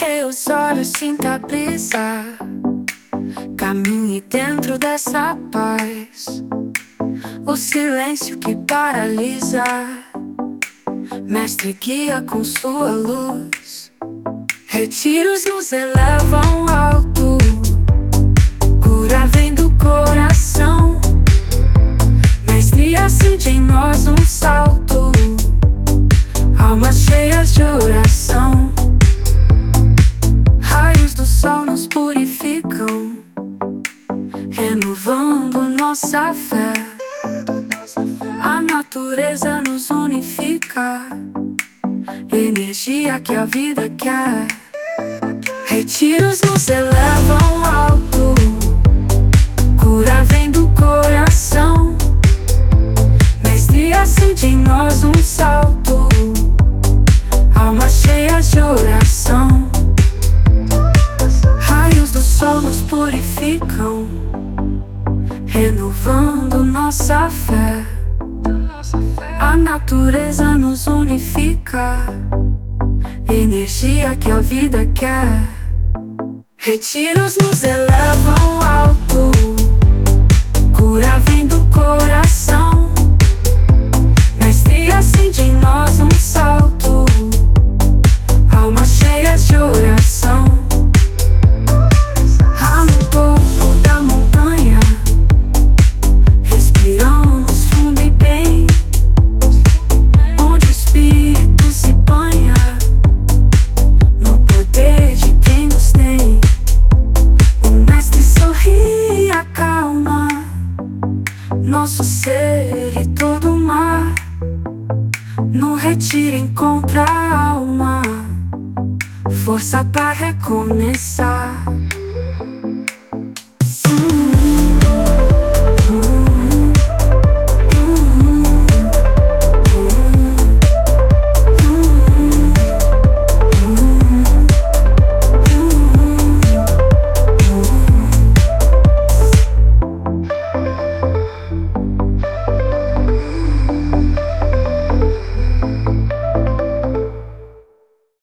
Varre os olhos, sinta a brisa, caminhe dentro dessa paz. O silêncio que paralisa, mestre guia com sua luz. Retiros nos elevam alto, cura vem do coração. Mestre acende em nós um salto, almas cheias de oração. Raios do sol nos purificam, renovando nossa fé. A natureza nos unifica, energia que a vida quer. Retiros nos elevam alto, cura vem do coração. Mestre acende em nós um salto, almas cheias de oração. Raios do sol nos purificam, renovando nossa fé. A natureza nos unifica, energia que a vida quer. Retiros nos elevam alto, cura vem do coração. Mestre acende em nós um salto, almas cheias de oração. Ah, no topo da montanha, respiramos fundo e bem, onde o espírito se banha no poder de quem nos tem. O mestre sorri e acalma nosso ser e todo o mar. No retiro encontra a alma, força para recomeçar.